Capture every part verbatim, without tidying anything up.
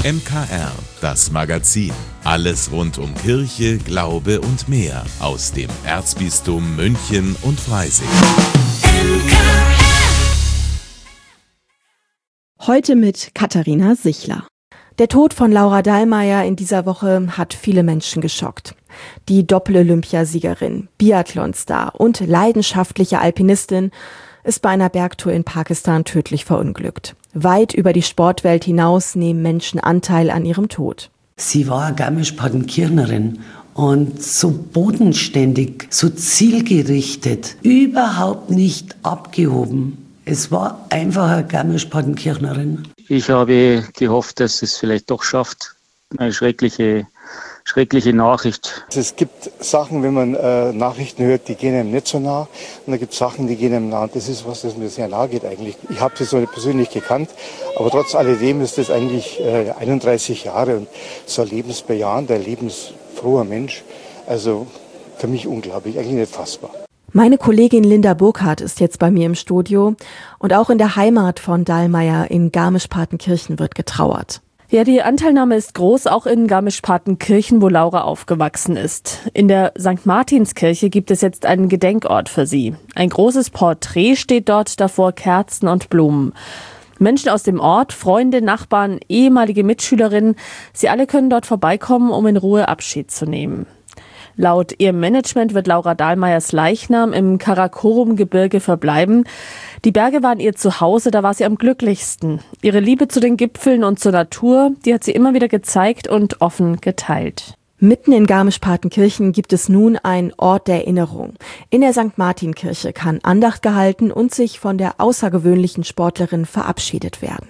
M K R, das Magazin. Alles rund um Kirche, Glaube und mehr aus dem Erzbistum München und Freising. Heute mit Katharina Sichler. Der Tod von Laura Dahlmeier in dieser Woche hat viele Menschen geschockt. Die Doppel-Olympiasiegerin, Biathlonstar und leidenschaftliche Alpinistin ist bei einer Bergtour in Pakistan tödlich verunglückt. Weit über die Sportwelt hinaus nehmen Menschen Anteil an ihrem Tod. Sie war Garmisch-Partenkirchnerin und so bodenständig, so zielgerichtet, überhaupt nicht abgehoben. Es war einfach eine Garmisch-Partenkirchnerin. Ich habe gehofft, dass es vielleicht doch schafft. Eine schreckliche, schreckliche Nachricht. Es gibt Sachen, wenn man äh, Nachrichten hört, die gehen einem nicht so nah. Und da gibt es Sachen, die gehen einem nah. Und das ist was, das mir sehr nahe geht eigentlich. Ich habe sie so nicht persönlich gekannt. Aber trotz alledem ist das eigentlich äh, einunddreißig Jahre und so ein lebensbejahender, lebensfroher Mensch. Also für mich unglaublich, eigentlich nicht fassbar. Meine Kollegin Linda Burkhardt ist jetzt bei mir im Studio und auch in der Heimat von Dahlmeier in Garmisch-Partenkirchen wird getrauert. Ja, die Anteilnahme ist groß, auch in Garmisch-Partenkirchen, wo Laura aufgewachsen ist. In der Sankt Martinskirche gibt es jetzt einen Gedenkort für sie. Ein großes Porträt steht dort, davor Kerzen und Blumen. Menschen aus dem Ort, Freunde, Nachbarn, ehemalige Mitschülerinnen, sie alle können dort vorbeikommen, um in Ruhe Abschied zu nehmen. Laut ihrem Management wird Laura Dahlmeiers Leichnam im Karakorum-Gebirge verbleiben. Die Berge waren ihr Zuhause, da war sie am glücklichsten. Ihre Liebe zu den Gipfeln und zur Natur, die hat sie immer wieder gezeigt und offen geteilt. Mitten in Garmisch-Partenkirchen gibt es nun einen Ort der Erinnerung. In der Sankt Martin-Kirche kann Andacht gehalten und sich von der außergewöhnlichen Sportlerin verabschiedet werden.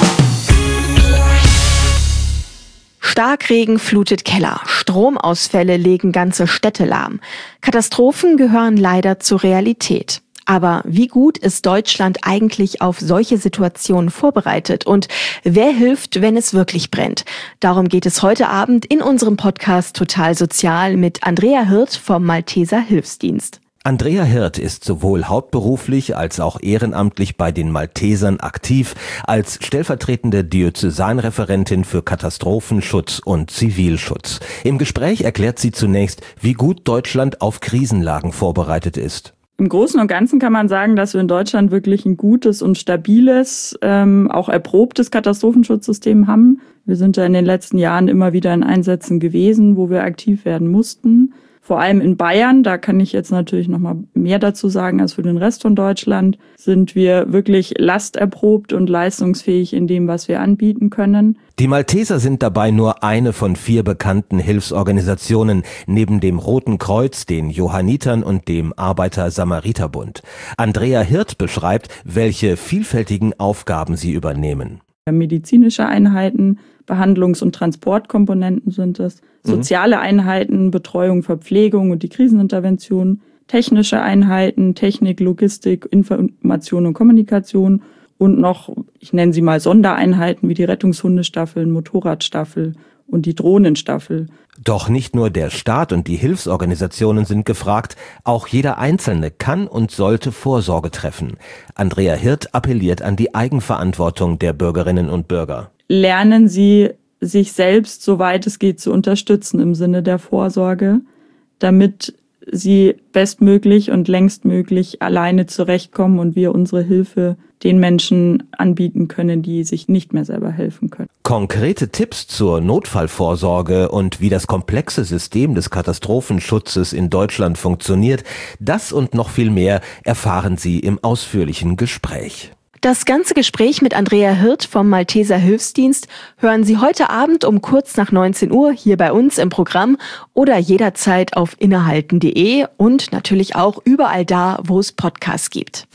Starkregen flutet Keller, Stromausfälle legen ganze Städte lahm. Katastrophen gehören leider zur Realität. Aber wie gut ist Deutschland eigentlich auf solche Situationen vorbereitet und wer hilft, wenn es wirklich brennt? Darum geht es heute Abend in unserem Podcast Total Sozial mit Andrea Hirt vom Malteser Hilfsdienst. Andrea Hirt ist sowohl hauptberuflich als auch ehrenamtlich bei den Maltesern aktiv als stellvertretende Diözesanreferentin für Katastrophenschutz und Zivilschutz. Im Gespräch erklärt sie zunächst, wie gut Deutschland auf Krisenlagen vorbereitet ist. Im Großen und Ganzen kann man sagen, dass wir in Deutschland wirklich ein gutes und stabiles, ähm, auch erprobtes Katastrophenschutzsystem haben. Wir sind ja in den letzten Jahren immer wieder in Einsätzen gewesen, wo wir aktiv werden mussten. Vor allem in Bayern, da kann ich jetzt natürlich noch mal mehr dazu sagen als für den Rest von Deutschland, sind wir wirklich lasterprobt und leistungsfähig in dem, was wir anbieten können. Die Malteser sind dabei nur eine von vier bekannten Hilfsorganisationen, neben dem Roten Kreuz, den Johannitern und dem Arbeiter-Samariter-Bund. Andrea Hirt beschreibt, welche vielfältigen Aufgaben sie übernehmen. Medizinische Einheiten, Behandlungs- und Transportkomponenten sind es, soziale Einheiten, Betreuung, Verpflegung und die Krisenintervention, technische Einheiten, Technik, Logistik, Information und Kommunikation und noch, ich nenne sie mal Sondereinheiten wie die Rettungshundestaffeln, Motorradstaffel und die Drohnenstaffel. Doch nicht nur der Staat und die Hilfsorganisationen sind gefragt, auch jeder Einzelne kann und sollte Vorsorge treffen. Andrea Hirt appelliert an die Eigenverantwortung der Bürgerinnen und Bürger. Lernen Sie, sich selbst, soweit es geht, zu unterstützen im Sinne der Vorsorge, damit Sie bestmöglich und längstmöglich alleine zurechtkommen und wir unsere Hilfe den Menschen anbieten können, die sich nicht mehr selber helfen können. Konkrete Tipps zur Notfallvorsorge und wie das komplexe System des Katastrophenschutzes in Deutschland funktioniert, das und noch viel mehr erfahren Sie im ausführlichen Gespräch. Das ganze Gespräch mit Andrea Hirt vom Malteser Hilfsdienst hören Sie heute Abend um kurz nach neunzehn Uhr hier bei uns im Programm oder jederzeit auf innehalten punkt de und natürlich auch überall da, wo es Podcasts gibt.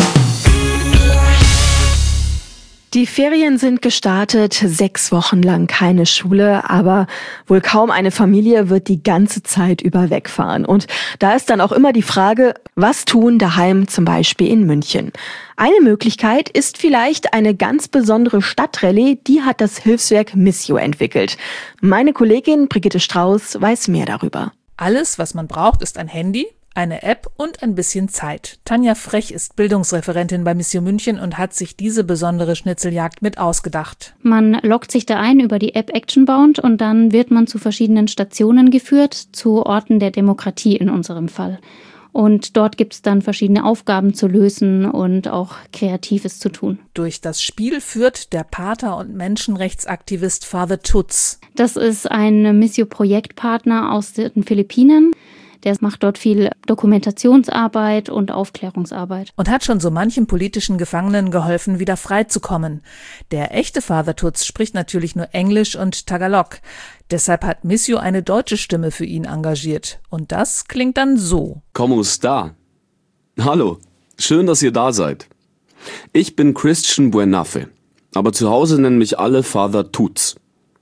Die Ferien sind gestartet, sechs Wochen lang keine Schule, aber wohl kaum eine Familie wird die ganze Zeit über wegfahren. Und da ist dann auch immer die Frage, was tun daheim zum Beispiel in München? Eine Möglichkeit ist vielleicht eine ganz besondere Stadtrallye, die hat das Hilfswerk Missio entwickelt. Meine Kollegin Brigitte Strauß weiß mehr darüber. Alles, was man braucht, ist ein Handy, Eine App und ein bisschen Zeit. Tanja Frech ist Bildungsreferentin bei Missio München und hat sich diese besondere Schnitzeljagd mit ausgedacht. Man loggt sich da ein über die App Actionbound und dann wird man zu verschiedenen Stationen geführt, zu Orten der Demokratie in unserem Fall. Und dort gibt es dann verschiedene Aufgaben zu lösen und auch Kreatives zu tun. Durch das Spiel führt der Pater und Menschenrechtsaktivist Father Tutz. Das ist ein Missio-Projektpartner aus den Philippinen. Der macht dort viel Dokumentationsarbeit und Aufklärungsarbeit. Und hat schon so manchem politischen Gefangenen geholfen, wieder freizukommen. Der echte Father Tutz spricht natürlich nur Englisch und Tagalog. Deshalb hat Missio eine deutsche Stimme für ihn engagiert. Und das klingt dann so. ¿Cómo está? Hallo, schön, dass ihr da seid. Ich bin Christian Buenafe, aber zu Hause nennen mich alle Father Tutz.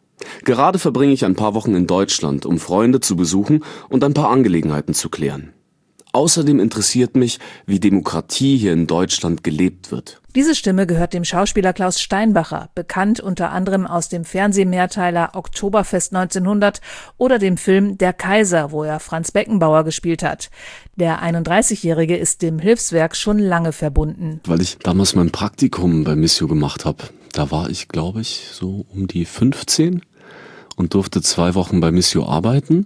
Gerade verbringe ich ein paar Wochen in Deutschland, um Freunde zu besuchen und ein paar Angelegenheiten zu klären. Außerdem interessiert mich, wie Demokratie hier in Deutschland gelebt wird. Diese Stimme gehört dem Schauspieler Klaus Steinbacher, bekannt unter anderem aus dem Fernsehmehrteiler Oktoberfest neunzehnhundert oder dem Film Der Kaiser, wo er Franz Beckenbauer gespielt hat. Der einunddreißigjährige ist dem Hilfswerk schon lange verbunden. Weil ich damals mein Praktikum bei Missio gemacht habe, da war ich, glaube ich, so um die fünfzehn und durfte zwei Wochen bei Missio arbeiten.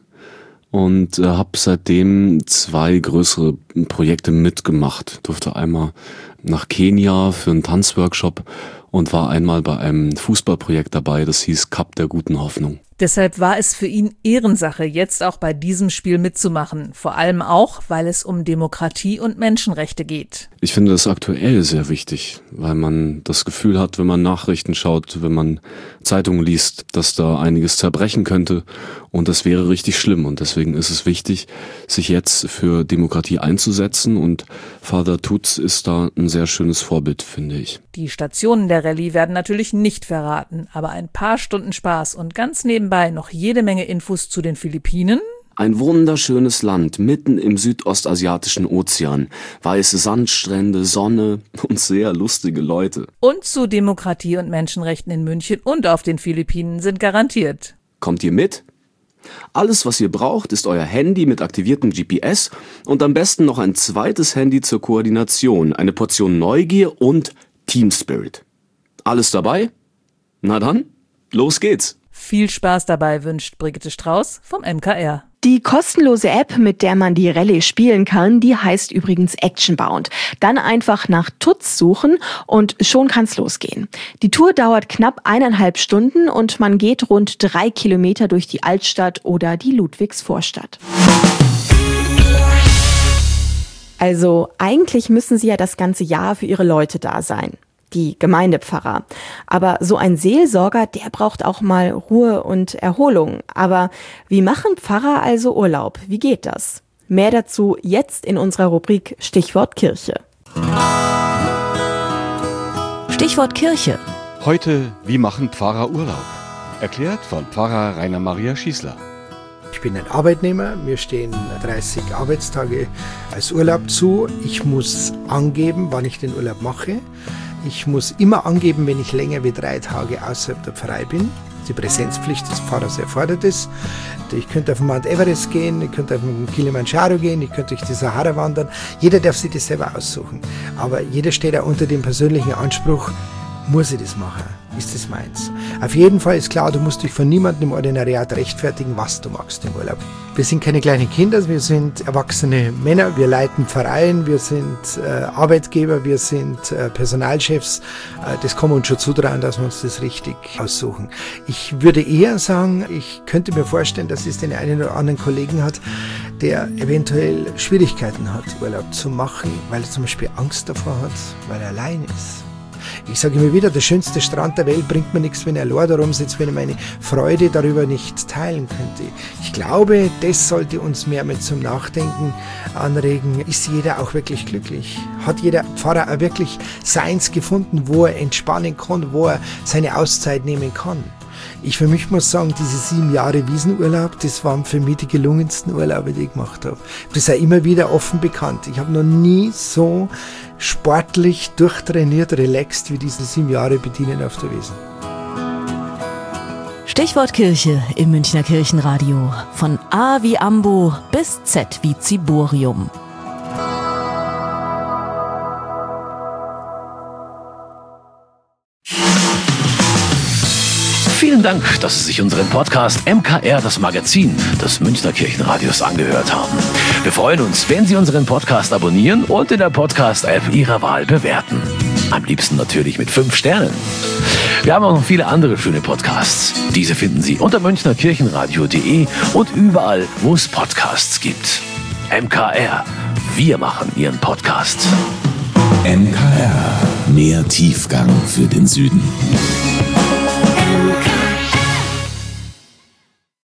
Und äh, habe seitdem zwei größere Projekte mitgemacht. Durfte einmal nach Kenia für einen Tanzworkshop und war einmal bei einem Fußballprojekt dabei, das hieß Cup der guten Hoffnung. Deshalb war es für ihn Ehrensache, jetzt auch bei diesem Spiel mitzumachen. Vor allem auch, weil es um Demokratie und Menschenrechte geht. Ich finde das aktuell sehr wichtig, weil man das Gefühl hat, wenn man Nachrichten schaut, wenn man Zeitungen liest, dass da einiges zerbrechen könnte und das wäre richtig schlimm. Und deswegen ist es wichtig, sich jetzt für Demokratie einzusetzen und Father Tutz ist da ein sehr schönes Vorbild, finde ich. Die Stationen der Rallye werden natürlich nicht verraten, aber ein paar Stunden Spaß und ganz nebenbei noch jede Menge Infos zu den Philippinen. Ein wunderschönes Land mitten im südostasiatischen Ozean. Weiße Sandstrände, Sonne und sehr lustige Leute. Und zu Demokratie und Menschenrechten in München und auf den Philippinen sind garantiert. Kommt ihr mit? Alles, was ihr braucht, ist euer Handy mit aktiviertem G P S und am besten noch ein zweites Handy zur Koordination, eine Portion Neugier und Team Spirit. Alles dabei? Na dann, los geht's! Viel Spaß dabei wünscht Brigitte Strauß vom M K R. Die kostenlose App, mit der man die Rallye spielen kann, die heißt übrigens Actionbound. Dann einfach nach Tutz suchen und schon kann's losgehen. Die Tour dauert knapp eineinhalb Stunden und man geht rund drei Kilometer durch die Altstadt oder die Ludwigsvorstadt. Also eigentlich müssen sie ja das ganze Jahr für ihre Leute da sein. Die Gemeindepfarrer. Aber so ein Seelsorger, der braucht auch mal Ruhe und Erholung. Aber wie machen Pfarrer also Urlaub? Wie geht das? Mehr dazu jetzt in unserer Rubrik Stichwort Kirche. Stichwort Kirche. Heute, wie machen Pfarrer Urlaub? Erklärt von Pfarrer Rainer Maria Schießler. Ich bin ein Arbeitnehmer, mir stehen dreißig Arbeitstage als Urlaub zu. Ich muss angeben, wann ich den Urlaub mache. Ich muss immer angeben, wenn ich länger wie drei Tage außerhalb der Pfarrei bin. Die Präsenzpflicht des Pfarrers erfordert es. Ich könnte auf den Mount Everest gehen, ich könnte auf den Kilimanjaro gehen, ich könnte durch die Sahara wandern. Jeder darf sich das selber aussuchen. Aber jeder steht auch unter dem persönlichen Anspruch, muss ich das machen? Ist das meins? Auf jeden Fall ist klar, du musst dich von niemandem im Ordinariat rechtfertigen, was du magst im Urlaub. Wir sind keine kleinen Kinder, wir sind erwachsene Männer, wir leiten Vereine, wir sind äh, Arbeitgeber, wir sind äh, Personalchefs. Äh, das kann man uns schon zutrauen, dass wir uns das richtig aussuchen. Ich würde eher sagen, ich könnte mir vorstellen, dass es den einen oder anderen Kollegen hat, der eventuell Schwierigkeiten hat, Urlaub zu machen, weil er zum Beispiel Angst davor hat, weil er allein ist. Ich sage immer wieder, der schönste Strand der Welt bringt mir nichts, wenn er allein da rumsitzt, wenn er meine Freude darüber nicht teilen könnte. Ich glaube, das sollte uns mehr mit zum Nachdenken anregen. Ist jeder auch wirklich glücklich? Hat jeder Pfarrer auch wirklich seins gefunden, wo er entspannen kann, wo er seine Auszeit nehmen kann? Ich für mich muss sagen, diese sieben Jahre Wiesenurlaub, das waren für mich die gelungensten Urlaube, die ich gemacht habe. Das ist ja immer wieder offen bekannt. Ich habe noch nie so sportlich, durchtrainiert, relaxed wie diese sieben Jahre Bedienen auf der Wiesn. Stichwort Kirche im Münchner Kirchenradio. Von A wie Ambo bis Z wie Ziborium. Vielen Dank, dass Sie sich unseren Podcast M K R, das Magazin des Münchner Kirchenradios, angehört haben. Wir freuen uns, wenn Sie unseren Podcast abonnieren und in der Podcast-App Ihrer Wahl bewerten. Am liebsten natürlich mit fünf Sternen. Wir haben auch noch viele andere schöne Podcasts. Diese finden Sie unter münchner kirchenradio punkt de und überall, wo es Podcasts gibt. M K R, wir machen Ihren Podcast. M K R, mehr Tiefgang für den Süden.